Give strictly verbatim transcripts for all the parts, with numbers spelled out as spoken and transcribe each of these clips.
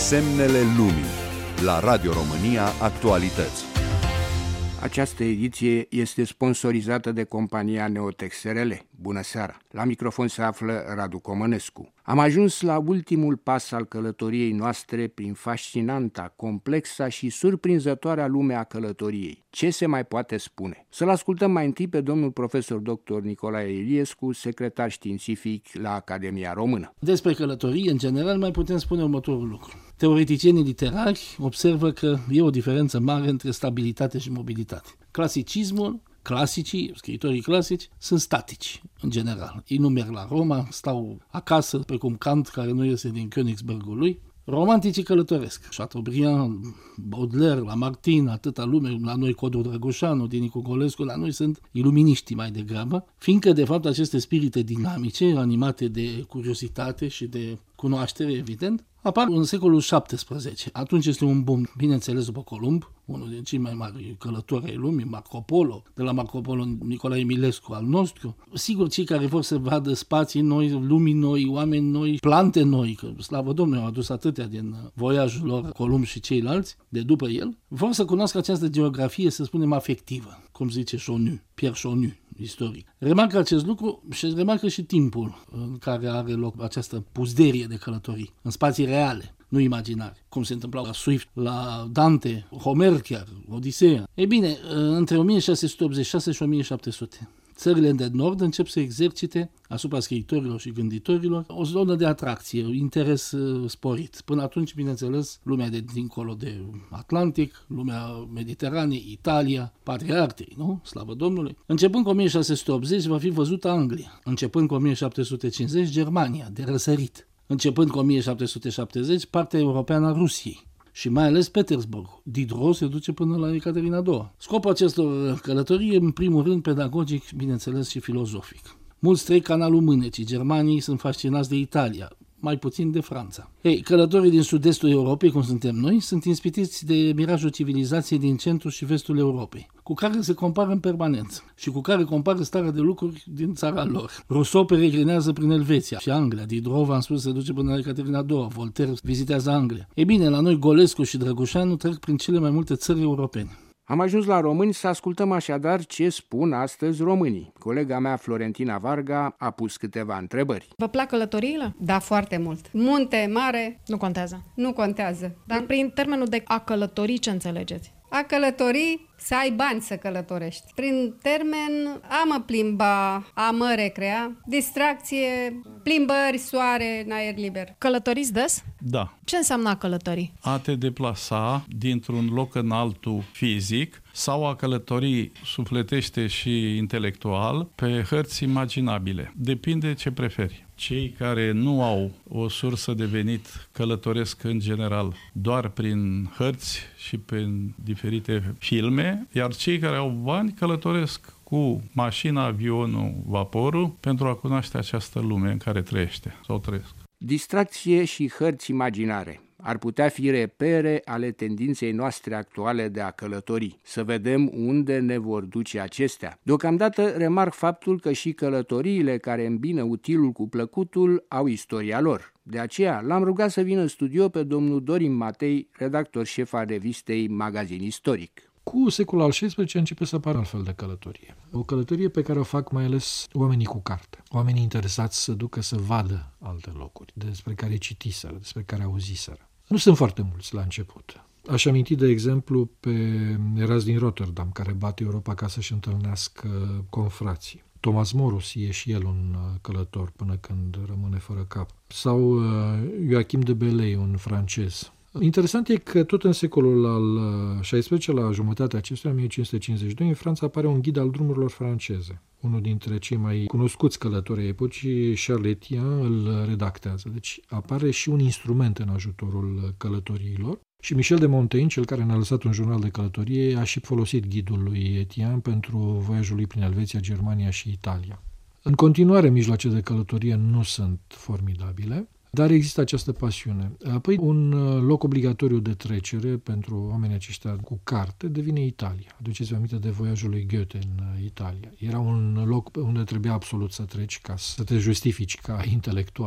Semnele lumii la Radio România Actualități. Această ediție este sponsorizată de compania Neotex S R L. Bună seara! La microfon se află Radu Comănescu. Am ajuns la ultimul pas al călătoriei noastre prin fascinanta, complexa și surprinzătoarea lume a călătoriei. Ce se mai poate spune? Să-l ascultăm mai întâi pe domnul profesor doctor Nicolae Iliescu, secretar științific la Academia Română. Despre călătorie, în general, mai putem spune următorul lucru. Teoreticienii literari observă că e o diferență mare între stabilitate și mobilitate. Clasicismul, clasicii, scriitorii clasici, sunt statici, în general. Ei nu merg la Roma, stau acasă, precum Kant, care nu iese din Königsbergul lui. Romanticii călătoresc. Chateaubriand, Baudelaire, Lamartine, atâta lume, la noi Codru Drăgoșanu, din Niculescu, la noi sunt iluminiștii mai degrabă, fiindcă, de fapt, aceste spirite dinamice, animate de curiozitate și de cunoaștere, evident, apar în secolul șaptesprezece. Atunci este un boom, bineînțeles, după Columb, unul din cei mai mari călători ai lumii, Marco Polo, de la Marco Polo Nicolae Emilescu al nostru. Sigur, cei care vor să vadă spații noi, lumii noi, oameni noi, plante noi, că slavă Domnului au adus atâtea din voiajul lor, Columb și ceilalți, de după el, vor să cunoască această geografie, să spunem, afectivă, cum zice Chonu, Pierre Chonu, istoric. Remarcă acest lucru și remarcă și timpul în care are loc această puzderie de călătorii, în spații reale, nu imaginare, cum se întâmpla la Swift, la Dante, Homer chiar, Odiseea. Ei bine, între o mie șase sute optzeci și șase și o mie șapte sute, țările de nord încep să exercite asupra scriitorilor și gânditorilor o zonă de atracție, un interes sporit. Până atunci, bineînțeles, lumea de dincolo de Atlantic, lumea Mediteranei, Italia, patria artei, nu? Slavă Domnului! Începând cu o mie șase sute optzeci va fi văzută Anglia, începând cu o mie șapte sute cincizeci Germania, de răsărit, începând cu o mie șapte sute șaptezeci partea europeană a Rusiei. Și mai ales Petersburg. Diderot se duce până la Ecaterina a doua. Scopul acestor călătorii e, în primul rând, pedagogic, bineînțeles, și filozofic. Mulți trec canalul Mânecii, germanii sunt fascinați de Italia, mai puțin de Franța. Ei, călătorii din sud-estul Europei, cum suntem noi, sunt inspirați de mirajul civilizației din centrul și vestul Europei, cu care se compară în permanență și cu care compară starea de lucruri din țara lor. Rousseau peregrinează prin Elveția și Anglia, Diderot, v-am spus, se duce până la Ecaterina a doua, Voltaire vizitează Anglia. Ei bine, la noi Golescu și Drăgoșanu trec prin cele mai multe țări europene. Am ajuns la români să ascultăm așadar ce spun astăzi românii. Colega mea, Florentina Varga, a pus câteva întrebări. Vă plac călătoriile? Da, foarte mult. Munte, mare, Nu contează. nu contează. Dar prin termenul de a călători, ce înțelegeți? A călători, să ai bani să călătorești. Prin termen, a mă plimba, a mă recrea, distracție, plimbări, soare, în aer liber. Călătoriți des? Da. Ce înseamnă a călători? A te deplasa dintr-un loc în altul fizic sau a călători sufletește și intelectual pe hărți imaginabile. Depinde ce preferi. Cei care nu au o sursă de venit călătoresc în general doar prin hărți și prin diferite filme, iar cei care au bani călătoresc cu mașina, avionul, vaporul pentru a cunoaște această lume în care trăiește sau trăiesc. Distracție și hărți imaginare ar putea fi repere ale tendinței noastre actuale de a călători. Să vedem unde ne vor duce acestea. Deocamdată remarc faptul că și călătoriile care îmbină utilul cu plăcutul au istoria lor. De aceea l-am rugat să vină în studio pe domnul Dorin Matei, redactor șef al revistei Magazin Istoric. Cu secolul al șaisprezecelea începe să apară altfel de călătorie. O călătorie pe care o fac mai ales oamenii cu carte. Oamenii interesați să ducă să vadă alte locuri, despre care citiseră, despre care auziseră. Nu sunt foarte mulți la început. Aș aminti, de exemplu, pe Eras din Rotterdam, care bate Europa ca să-și întâlnească confrații. Thomas Morus e și el un călător până când rămâne fără cap. Sau Joachim de Bellay, un francez. Interesant e că tot în secolul al șaisprezecelea, la jumătatea acestuia, o mie cinci sute cincizeci și doi, în Franța apare un ghid al drumurilor franceze. Unul dintre cei mai cunoscuți călători ai epocii, Charles Etienne, îl redactează. Deci apare și un instrument în ajutorul călătoriilor. Și Michel de Montaigne, cel care ne-a lăsat un jurnal de călătorie, a și folosit ghidul lui Etienne pentru voiajul lui prin Elveția, Germania și Italia. În continuare, mijloace de călătorie nu sunt formidabile, dar există această pasiune. Apoi, un loc obligatoriu de trecere pentru oamenii aceștia cu carte devine Italia. Aduceți-vă aminte de voiajul lui Goethe în Italia. Era un loc unde trebuia absolut să treci ca să te justifici ca intelectual.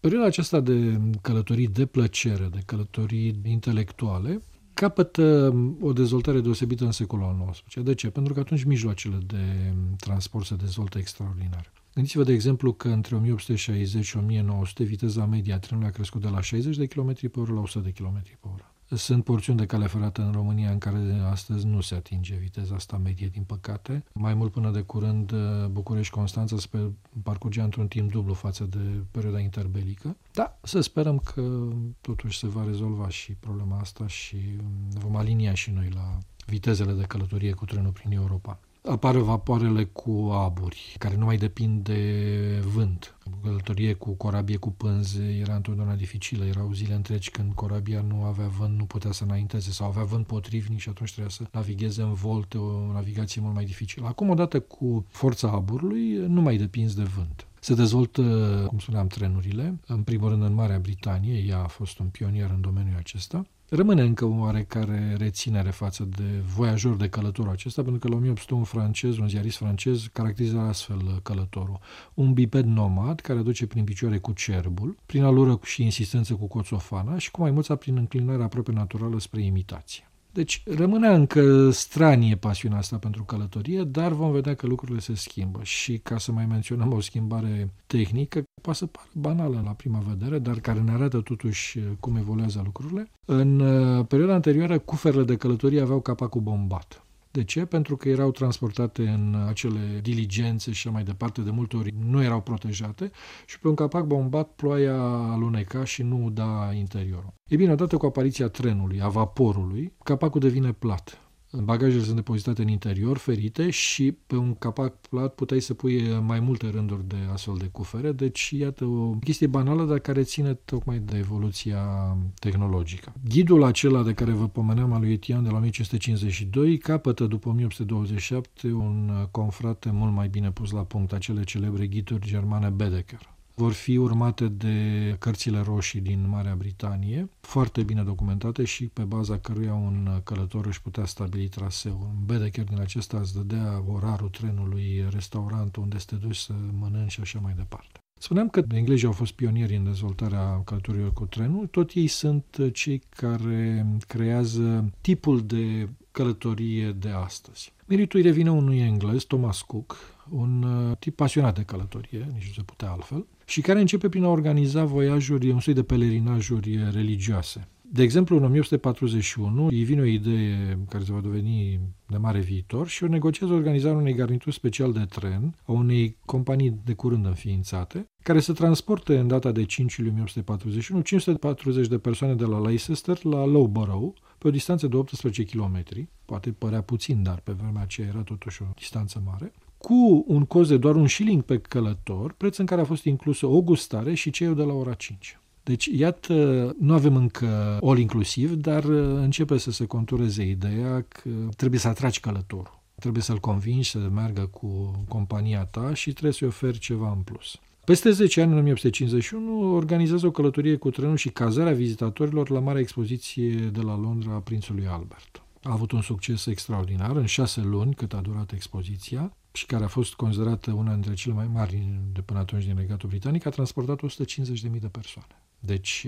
Perioada aceasta de călătorii de plăcere, de călătorii intelectuale, capătă o dezvoltare deosebită în secolul al nouăsprezecelea. De ce? Pentru că atunci mijloacele de transport se dezvoltă extraordinar. Gândiți-vă, de exemplu, că între o mie opt sute șaizeci și o mie nouă sute viteza media a trenului a crescut de la șaizeci de kilometri pe oră la o sută de kilometri pe oră. Sunt porțiuni de cale ferată în România în care astăzi nu se atinge viteza asta medie, din păcate. Mai mult, până de curând, București-Constanța se parcurgea într-un timp dublu față de perioada interbelică. Da, să sperăm că totuși se va rezolva și problema asta și vom alinia și noi la vitezele de călătorie cu trenul prin Europa. Apar vapoarele cu aburi, care nu mai depind de vânt. Călătorie cu corabie cu pânze era întotdeauna dificilă. Erau zile întregi când corabia nu avea vânt, nu putea să înainteze sau avea vânt potrivnic și atunci trebuia să navigheze în volte, o navigație mult mai dificilă. Acum, odată cu forța aburului, nu mai depinzi de vânt. Se dezvoltă, cum spuneam, trenurile. În primul rând în Marea Britanie, ea a fost un pionier în domeniul acesta. Rămâne încă o oarecare reținere față de voiajor, de călătorul acesta, pentru că la o mie opt sute un francez, un ziarist francez, caracteriza astfel călătorul. Un biped nomad care aduce prin picioare cu cerbul, prin alură și insistență cu coțofana și cu maimuța prin înclinarea aproape naturală spre imitație. Deci rămâne încă stranie pasiunea asta pentru călătorie, dar vom vedea că lucrurile se schimbă și ca să mai menționăm o schimbare tehnică, poate să pară banală la prima vedere, dar care ne arată totuși cum evoluează lucrurile. În perioada anterioară, cuferele de călătorie aveau capacul bombat. De ce? Pentru că erau transportate în acele diligențe și mai departe, de multe ori nu erau protejate și pe un capac bombat ploaia aluneca și nu uda interiorul. Ei bine, odată cu apariția trenului, a vaporului, capacul devine plat. Bagajele sunt depozitate în interior, ferite, și pe un capac plat puteai să pui mai multe rânduri de astfel de cufere, deci iată o chestie banală, dar care ține tocmai de evoluția tehnologică. Ghidul acela de care vă pomeneam al lui Etienne de la o mie cinci sute cincizeci și doi capătă după o mie opt sute douăzeci și șapte un confrate mult mai bine pus la punct, acele celebre ghiduri germane Baedeker. Vor fi urmate de cărțile roșii din Marea Britanie, foarte bine documentate și pe baza căruia un călător își putea stabili traseul. Un Baedeker din acesta îți dădea orarul trenului, restaurantul unde să te duci să mănânci și așa mai departe. Spuneam că englezii au fost pionieri în dezvoltarea călătorilor cu trenul, tot ei sunt cei care creează tipul de călătorie de astăzi. Meritul îi revine unui englez, Thomas Cook, un tip pasionat de călătorie, nici nu se putea altfel, și care începe prin a organiza voiajuri, un soi de pelerinajuri religioase. De exemplu, în o mie opt sute patruzeci și unu îi vine o idee care se va deveni de mare viitor și o negociază organizarea unei garnituri special de tren a unei companii de curând înființate, care să transporte în data de cinci iulie o mie opt sute patruzeci și unu cinci sute patruzeci de persoane de la Leicester la Loughborough, pe o distanță de optsprezece kilometri, poate părea puțin, dar pe vremea aceea era totuși o distanță mare, cu un cost de doar un shilling pe călător, preț în care a fost inclusă o gustare și ceiul de la ora cinci. Deci, iată, nu avem încă all inclusiv, dar începe să se contureze ideea că trebuie să atragi călătorul. Trebuie să-l convingi să meargă cu compania ta și trebuie să-i oferi ceva în plus. Peste zece ani, în o mie opt sute cincizeci și unu, organizează o călătorie cu trenul și cazarea vizitatorilor la Marea Expoziție de la Londra a Prințului Albert. A avut un succes extraordinar în șase luni cât a durat expoziția și care a fost considerată una dintre cele mai mari de până atunci din Regatul Britanic, a transportat o sută cincizeci de mii de persoane. Deci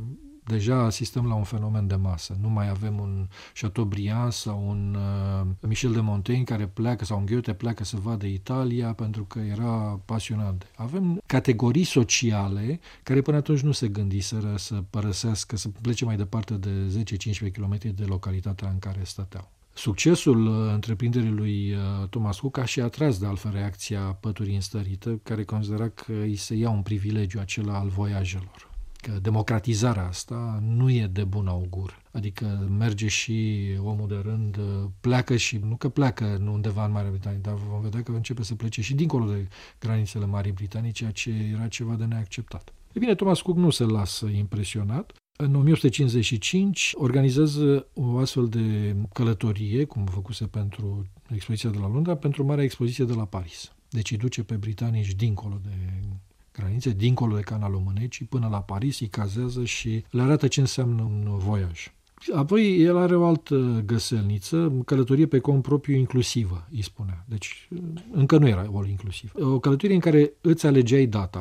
deja asistăm la un fenomen de masă. Nu mai avem un Chateaubriand sau un uh, Michel de Montaigne care pleacă, sau un Goethe pleacă să vadă Italia pentru că era pasionat. Avem categorii sociale care până atunci nu se gândiseră să părăsească, să plece mai departe de zece cincisprezece kilometri de localitatea în care stăteau. Succesul uh, întreprinderii lui uh, Thomas Cook a și atras de altfel reacția păturii înstărită, care considera că îi se ia un privilegiu acela al voiajelor. Că democratizarea asta nu e de bun augur. Adică merge și omul de rând, pleacă și, nu că pleacă undeva în Marea Britanie, dar vom vedea că începe să plece și dincolo de granițele Marii Britanii, ceea ce era ceva de neacceptat. E bine, Thomas Cook nu se lasă impresionat. În o mie opt sute cincizeci și cinci organizează o astfel de călătorie, cum făcuse pentru expoziția de la Londra, pentru Marea Expoziție de la Paris. Deci îi duce pe britanici dincolo de granițe, dincolo de canalul Mânecii, până la Paris, îi cazează și le arată ce înseamnă un voiaj. Apoi el are o altă găselniță, călătorie pe cont propriu inclusivă, îi spunea. Deci încă nu era all inclusiv. O călătorie în care îți alegeai data,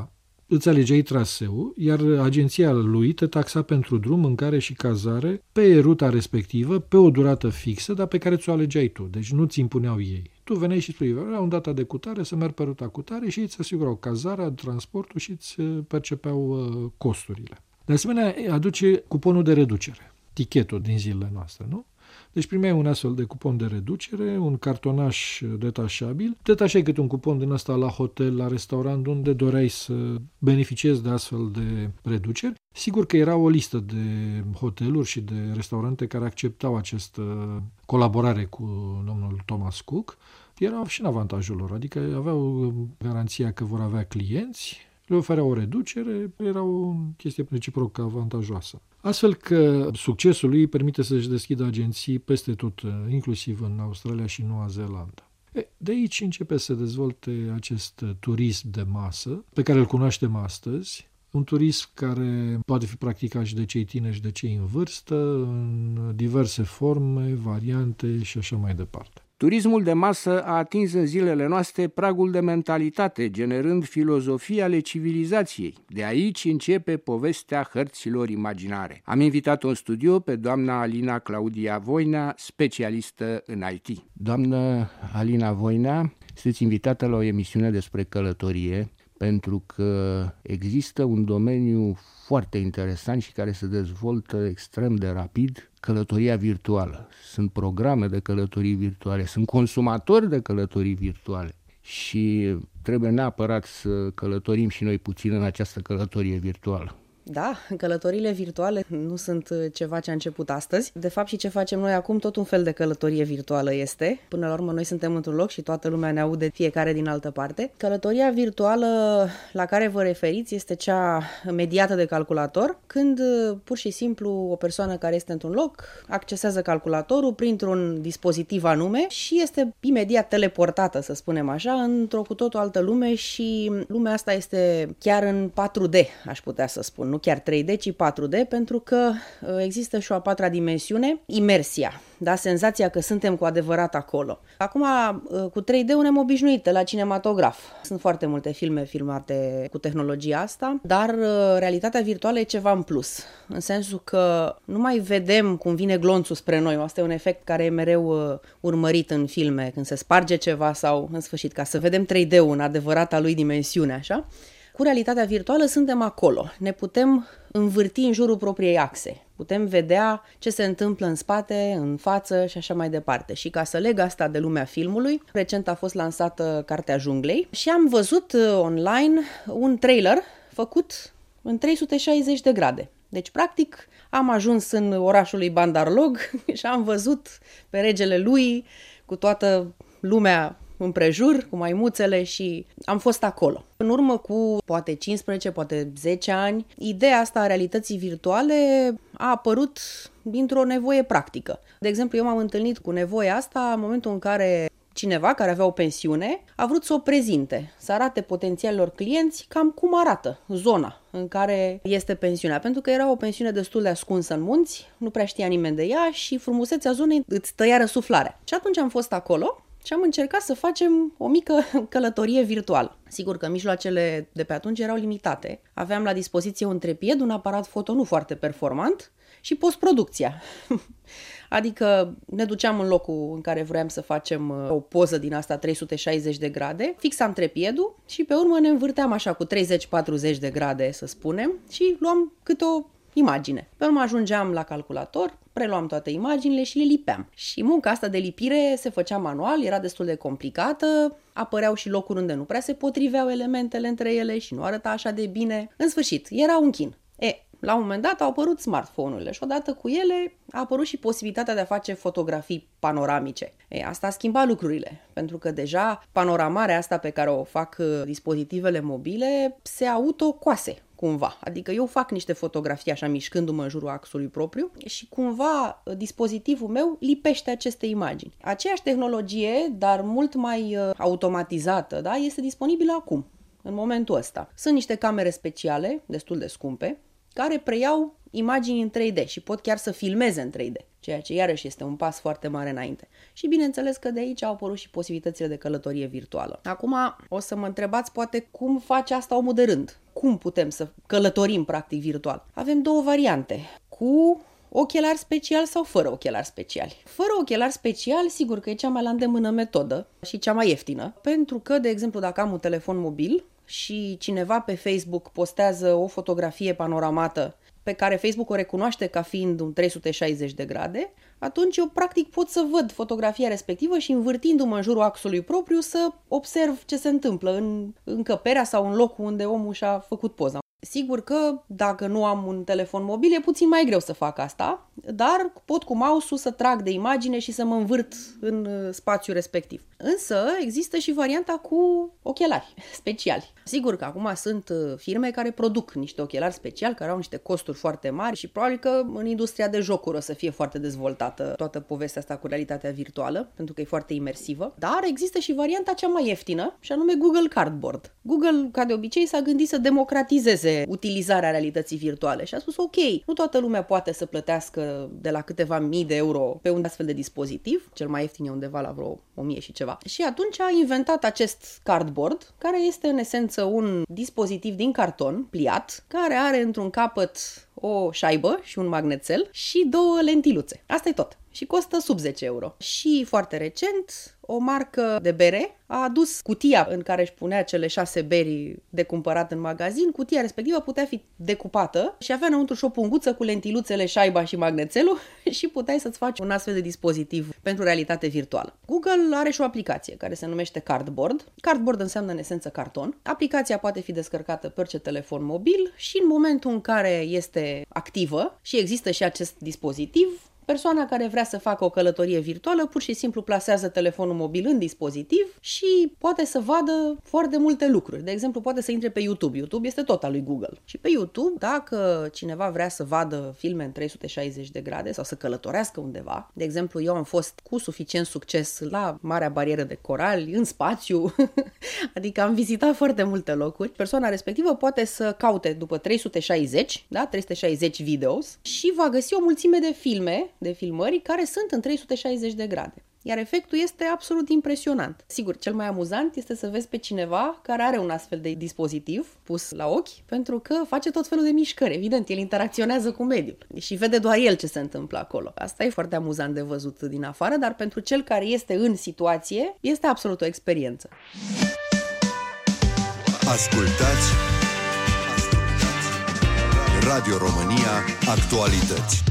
îți alegeai traseul, iar agenția lui te taxa pentru drum, mâncare și cazare pe ruta respectivă, pe o durată fixă, dar pe care ți-o alegeai tu. Deci nu ți impuneau ei. Tu veneai și spui, vreau un data de cutare să merg pe ruta cutare și îți asigurau cazarea, transportul și îți percepeau costurile. De asemenea, aduce cuponul de reducere, tichetul din zilele noastre, nu? Deci primeai un astfel de cupon de reducere, un cartonaș detașabil, detașai câte un cupon din ăsta la hotel, la restaurant, unde doreai să beneficiezi de astfel de reduceri. Sigur că era o listă de hoteluri și de restaurante care acceptau această colaborare cu domnul Thomas Cook. Erau și în avantajul lor, adică aveau garanția că vor avea clienți, le ofereau o reducere, era o chestie reciproc avantajoasă. Astfel că succesul lui permite să-și deschidă agenții peste tot, inclusiv în Australia și Noua Zeelandă. De aici începe să dezvolte acest turism de masă, pe care îl cunoaștem astăzi, un turism care poate fi practicat și de cei tineri și de cei în vârstă, în diverse forme, variante și așa mai departe. Turismul de masă a atins în zilele noastre pragul de mentalitate, generând filozofii ale civilizației. De aici începe povestea hărților imaginare. Am invitat-o în studio pe doamna Alina Claudia Voinea, specialistă în I T. Doamnă Alina Voinea, sunteți invitată la o emisiune despre călătorie, pentru că există un domeniu foarte interesant și care se dezvoltă extrem de rapid, călătoria virtuală. Sunt programe de călătorii virtuale, sunt consumatori de călătorii virtuale și trebuie neapărat să călătorim și noi puțin în această călătorie virtuală. Da, călătoriile virtuale nu sunt ceva ce a început astăzi. De fapt, și ce facem noi acum, tot un fel de călătorie virtuală este. Până la urmă, noi suntem într-un loc și toată lumea ne aude fiecare din altă parte. Călătoria virtuală la care vă referiți este cea mediată de calculator, când pur și simplu o persoană care este într-un loc accesează calculatorul printr-un dispozitiv anume și este imediat teleportată, să spunem așa, într-o cu totul altă lume și lumea asta este chiar în patru D, aș putea să spun. Nu chiar trei D, ci patru D, pentru că există și o a patra dimensiune, imersia, da? Senzația că suntem cu adevărat acolo. Acum, cu trei D-ul ne-am obișnuit la cinematograf. Sunt foarte multe filme filmate cu tehnologia asta, dar realitatea virtuală e ceva în plus, în sensul că nu mai vedem cum vine glonțul spre noi. Asta e un efect care e mereu urmărit în filme, când se sparge ceva sau, în sfârșit, ca să vedem trei D-ul în adevărata lui dimensiune, așa. Cu realitatea virtuală suntem acolo, ne putem învârti în jurul propriei axe, putem vedea ce se întâmplă în spate, în față și așa mai departe. Și ca să leg asta de lumea filmului, recent a fost lansată Cartea Junglei și am văzut online un trailer făcut în trei sute șaizeci de grade. Deci, practic, am ajuns în orașul lui Bandarlog și am văzut pe regele lui cu toată lumea împrejur, cu maimuțele și am fost acolo. În urmă cu poate cincisprezece, poate zece ani, ideea asta a realității virtuale a apărut dintr-o nevoie practică. De exemplu, eu m-am întâlnit cu nevoia asta în momentul în care cineva care avea o pensiune a vrut să o prezinte, să arate potențialilor clienți cam cum arată zona în care este pensiunea, pentru că era o pensiune destul de ascunsă în munți, nu prea știa nimeni de ea și frumusețea zonei îți tăia răsuflarea. Și atunci am fost acolo și am încercat să facem o mică călătorie virtuală. Sigur că mijloacele de pe atunci erau limitate. Aveam la dispoziție un trepied, un aparat foto nu foarte performant și postproducția. Adică ne duceam în locul în care vroiam să facem o poză din asta trei sute șaizeci de grade, fixam trepiedul și pe urmă ne învârteam așa cu treizeci patruzeci de grade, să spunem, și luam câte o imagine. Pe urmă ajungeam la calculator, preluam toate imaginile și le lipeam. Și munca asta de lipire se făcea manual, era destul de complicată, apăreau și locuri unde nu prea se potriveau elementele între ele și nu arăta așa de bine. În sfârșit, era un chin. E, la un moment dat au apărut smartphone-urile și odată cu ele a apărut și posibilitatea de a face fotografii panoramice. E, asta a schimbat lucrurile, pentru că deja panoramarea asta pe care o fac dispozitivele mobile se autocoase cumva. Adică eu fac niște fotografii așa mișcându-mă în jurul axului propriu și cumva dispozitivul meu lipește aceste imagini. Aceeași tehnologie, dar mult mai automatizată, da, este disponibilă acum, în momentul ăsta. Sunt niște camere speciale, destul de scumpe, care preiau imagini în trei D și pot chiar să filmeze în trei D, ceea ce iarăși este un pas foarte mare înainte. Și bineînțeles că de aici au apărut și posibilitățile de călătorie virtuală. Acum o să mă întrebați poate cum face asta omul de rând. cum putem să călătorim practic virtual. Avem două variante, cu ochelari speciali sau fără ochelari speciali. Fără ochelari speciali, sigur că e cea mai la îndemână metodă și cea mai ieftină, pentru că, de exemplu, dacă am un telefon mobil și cineva pe Facebook postează o fotografie panoramată pe care Facebook o recunoaște ca fiind un trei sute șaizeci de grade, atunci eu practic pot să văd fotografia respectivă și învârtindu-mă în jurul axului propriu să observ ce se întâmplă în încăperea sau în locul unde omul și-a făcut poza. Sigur că dacă nu am un telefon mobil e puțin mai greu să fac asta, dar pot cu mouse-ul să trag de imagine și să mă învârt în spațiul respectiv. Însă există și varianta cu ochelari speciali. Sigur că acum sunt firme care produc niște ochelari speciali, care au niște costuri foarte mari și probabil că în industria de jocuri o să fie foarte dezvoltată toată povestea asta cu realitatea virtuală, pentru că e foarte imersivă. Dar există și varianta cea mai ieftină, și anume Google Cardboard. Google, ca de obicei, s-a gândit să democratizeze utilizarea realității virtuale și a spus ok, nu toată lumea poate să plătească de la câteva mii de euro pe un astfel de dispozitiv, cel mai ieftin e undeva la vreo o mie și ceva. Și atunci a inventat acest cardboard, care este în esență un dispozitiv din carton pliat, care are într-un capăt o șaibă și un magnețel și două lentiluțe. Asta e tot. Și costă sub zece euro. Și foarte recent, o marcă de bere a adus cutia în care își punea cele șase beri de cumpărat în magazin. Cutia respectivă putea fi decupată și avea înăuntru și o punguță cu lentiluțele, șaiba și magnețelul și puteai să-ți faci un astfel de dispozitiv pentru realitate virtuală. Google are și o aplicație care se numește Cardboard. Cardboard înseamnă în esență carton. Aplicația poate fi descărcată pe orice telefon mobil și în momentul în care este activă și există și acest dispozitiv, persoana care vrea să facă o călătorie virtuală pur și simplu plasează telefonul mobil în dispozitiv și poate să vadă foarte multe lucruri. De exemplu, poate să intre pe YouTube. YouTube este tot al lui Google. Și pe YouTube, dacă cineva vrea să vadă filme în trei sute șaizeci de grade sau să călătorească undeva, de exemplu, eu am fost cu suficient succes la Marea Barieră de Corali, în spațiu, adică am vizitat foarte multe locuri. Persoana respectivă poate să caute după trei sute șaizeci, da, trei sute șaizeci videos și va găsi o mulțime de filme de filmări care sunt în trei sute șaizeci de grade. Iar efectul este absolut impresionant. Sigur, cel mai amuzant este să vezi pe cineva care are un astfel de dispozitiv pus la ochi, pentru că face tot felul de mișcări. Evident, el interacționează cu mediul și vede doar el ce se întâmplă acolo. Asta e foarte amuzant de văzut din afară, dar pentru cel care este în situație, este absolut o experiență. Ascultați Radio România Actualități.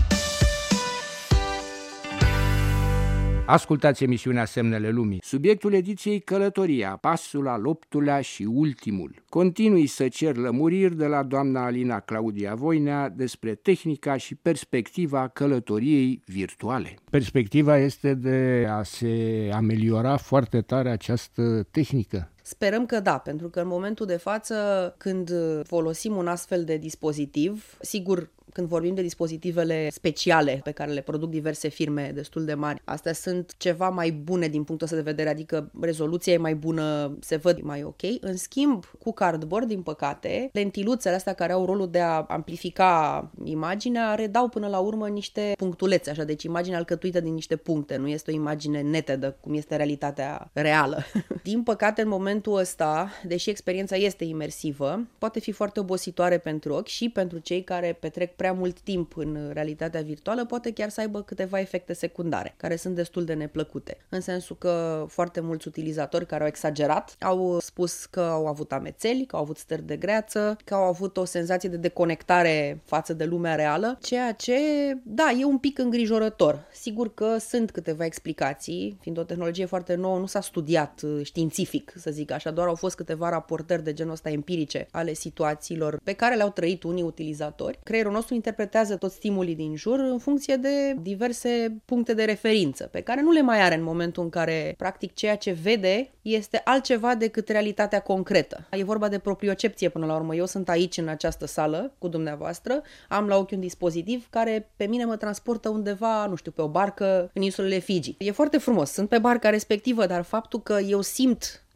Ascultați emisiunea Semnele Lumii. Subiectul ediției Călătoria, pasul al optulea și ultimul. Continui să cer lămuriri de la doamna Alina Claudia Voinea despre tehnica și perspectiva călătoriei virtuale. Perspectiva este de a se ameliora foarte tare această tehnică. Sperăm că da, pentru că în momentul de față, când folosim un astfel de dispozitiv, sigur, când vorbim de dispozitivele speciale pe care le produc diverse firme destul de mari, astea sunt ceva mai bune din punctul ăsta de vedere, adică rezoluția e mai bună, se văd mai ok. În schimb, cu Cardboard, din păcate, lentiluțele astea care au rolul de a amplifica imaginea redau până la urmă niște punctulețe, așa, deci imaginea alcătuită din niște puncte, nu este o imagine netedă, cum este realitatea reală. Din păcate, în momentul ăsta, deși experiența este imersivă, poate fi foarte obositoare pentru ochi și pentru cei care petrec prea mult timp în realitatea virtuală, poate chiar să aibă câteva efecte secundare, care sunt destul de neplăcute. În sensul că foarte mulți utilizatori care au exagerat au spus că au avut amețeli, că au avut stări de greață, că au avut o senzație de deconectare față de lumea reală, ceea ce, da, e un pic îngrijorător. Sigur că sunt câteva explicații, fiind o tehnologie foarte nouă, nu s-a studiat științific, să zic așa, doar au fost câteva raportări de genul ăsta empirice ale situațiilor pe care le-au trăit unii utilizatori. Creierul nostru interpretează toți stimulii din jur în funcție de diverse puncte de referință, pe care nu le mai are în momentul în care, practic, ceea ce vede este altceva decât realitatea concretă. E vorba de propriocepție până la urmă. Eu sunt aici, în această sală, cu dumneavoastră, am la ochi un dispozitiv care pe mine mă transportă undeva, nu știu, pe o barcă în insulele Fiji. E foarte frumos, sunt pe barca respectivă, dar faptul că eu simt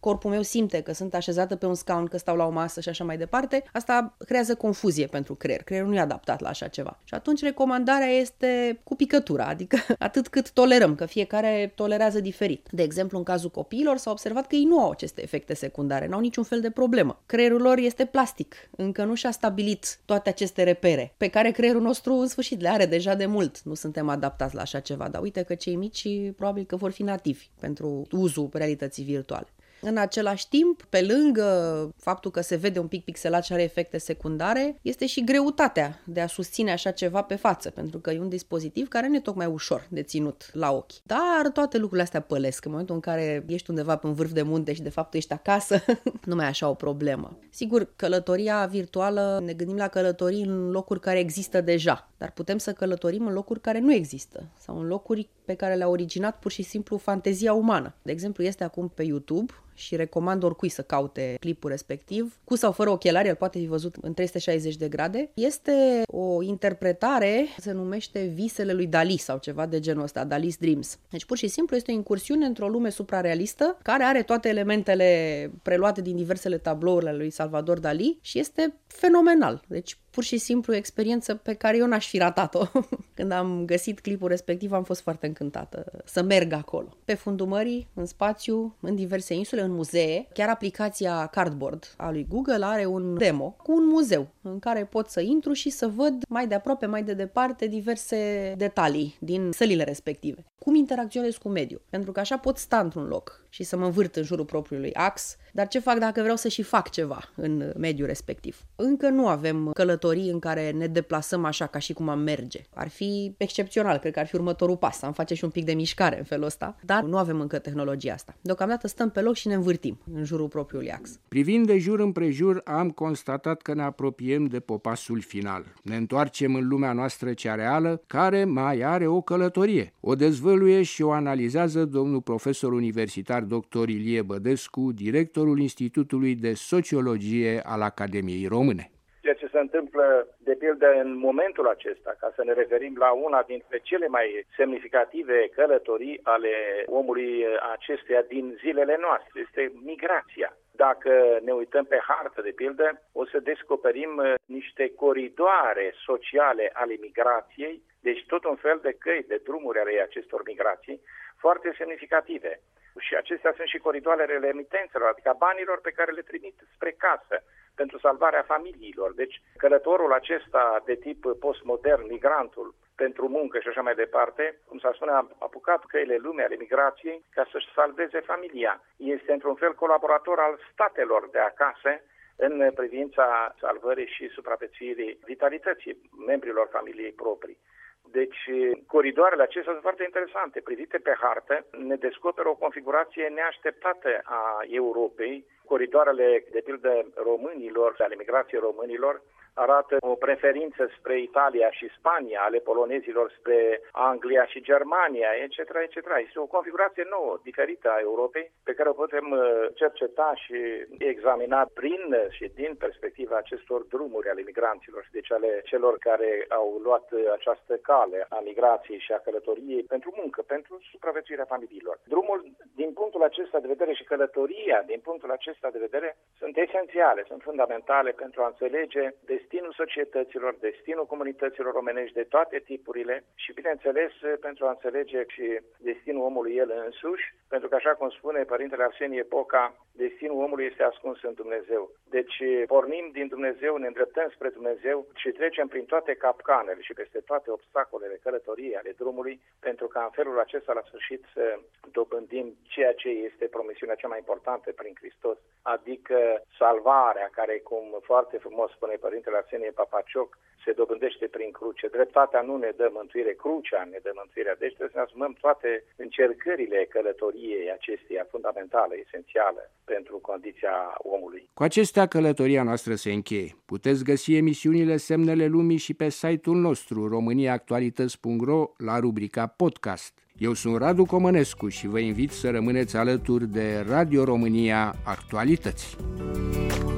corpul meu simte că sunt așezată pe un scaun, că stau la o masă și așa mai departe, asta creează confuzie pentru creier. Creierul nu e adaptat la așa ceva. Și atunci recomandarea este cu picătura, adică atât cât tolerăm, că fiecare tolerează diferit. De exemplu, în cazul copiilor s-a observat că ei nu au aceste efecte secundare, n-au niciun fel de problemă. Creierul lor este plastic, încă nu și-a stabilit toate aceste repere, pe care creierul nostru în sfârșit le are deja de mult. Nu suntem adaptați la așa ceva, dar uite că cei mici probabil că vor fi nativi pentru uzul realității virtuale. În același timp, pe lângă faptul că se vede un pic pixelat și are efecte secundare, este și greutatea de a susține așa ceva pe față, pentru că e un dispozitiv care nu e tocmai ușor de ținut la ochi. Dar toate lucrurile astea pălesc. În momentul în care ești undeva pe un vârf de munte și de fapt ești acasă, nu mai e așa o problemă. Sigur, călătoria virtuală, ne gândim la călătorii în locuri care există deja, dar putem să călătorim în locuri care nu există sau în locuri pe care le-a originat pur și simplu fantezia umană. De exemplu, este acum pe YouTube și recomand oricui să caute clipul respectiv, cu sau fără ochelari, el poate fi văzut în trei sute șaizeci de grade. Este o interpretare, se numește Visele lui Dali sau ceva de genul ăsta, Dali's Dreams. Deci pur și simplu este o incursiune într-o lume suprarealistă care are toate elementele preluate din diversele tablouri ale lui Salvador Dali și este fenomenal. Deci pur și simplu o experiență pe care eu n-aș fi ratat-o. Când am găsit clipul respectiv am fost foarte încântată să merg acolo. Pe fundul mării, în spațiu, în diverse insule, în muzee. Chiar aplicația Cardboard a lui Google are un demo cu un muzeu în care pot să intru și să văd mai de aproape, mai de departe diverse detalii din sălile respective. Cum interacționez cu mediul. Pentru că așa pot sta într-un loc și să mă învârt în jurul propriului ax, dar ce fac dacă vreau să și fac ceva în mediul respectiv? Încă nu avem călătorii în care ne deplasăm așa ca și cum am merge. Ar fi excepțional, cred că ar fi următorul pas, am face și un pic de mișcare în felul ăsta, dar nu avem încă tehnologia asta. Deocamdată stăm pe loc și ne învârtim în jurul propriului ax. Privind de jur împrejur, am constatat că ne apropiem de popasul final. Ne întoarcem în lumea noastră cea reală, care mai are o călătorie. O dezvăluie și o analizează domnul profesor universitar doctor Ilie Bădescu, directorul Institutului de Sociologie al Academiei Române. Ceea ce se întâmplă, de pildă, în momentul acesta, ca să ne referim la una dintre cele mai semnificative călătorii ale omului acestuia din zilele noastre, este migrația. Dacă ne uităm pe hartă, de pildă, o să descoperim niște coridoare sociale ale migrației, deci tot un fel de căi, de drumuri ale acestor migrații, foarte semnificative. Și acestea sunt și coridoarele remitențelor, adică banilor pe care le trimit spre casă, pentru salvarea familiilor. Deci călătorul acesta de tip postmodern, migrantul, pentru muncă și așa mai departe, cum s-a spune, a apucat căile lumii ale migrației ca să-și salveze familia. Este într-un fel colaborator al statelor de acasă în privința salvării și supraviețuirii vitalității membrilor familiei proprii. Deci, coridoarele acestea sunt foarte interesante. Privite pe hartă, ne descoperă o configurație neașteptată a Europei. Coridoarele, de pildă, românilor, ale migrației românilor, arată o preferință spre Italia și Spania, ale polonezilor spre Anglia și Germania, et cetera, et cetera. Este o configurație nouă, diferită a Europei, pe care o putem cerceta și examina prin și din perspectiva acestor drumuri ale migranților, deci ale celor care au luat această cale a migrației și a călătoriei pentru muncă, pentru supraviețuirea familiilor. Drumul, din punctul acesta de vedere, și călătoria, din punctul acesta de vedere, sunt esențiale, sunt fundamentale pentru a înțelege destinul societăților, destinul comunităților omenești de toate tipurile și, bineînțeles, pentru a înțelege și destinul omului el însuși, pentru că, așa cum spune Părintele Arsenie Poca, destinul omului este ascuns în Dumnezeu. Deci pornim din Dumnezeu, ne îndreptăm spre Dumnezeu și trecem prin toate capcanele și peste toate obstacolele călătoriei ale drumului, pentru ca în felul acesta, la sfârșit, să dobândim ceea ce este promisiunea cea mai importantă prin Hristos, adică salvarea, care, cum foarte frumos spune Părintele Arsenie Papacioc, se dobândește prin cruce. Dreptatea nu ne dă mântuire, crucea ne dă mântuirea. Deci trebuie să ne asumăm toate încercările călătoriei acesteia fundamentală, esențială pentru condiția omului. Cu acestea, călătoria noastră se încheie. Puteți găsi emisiunile Semnele Lumii și pe site-ul nostru românia actualități punct ro la rubrica podcast. Eu sunt Radu Comănescu și vă invit să rămâneți alături de Radio România Actualități.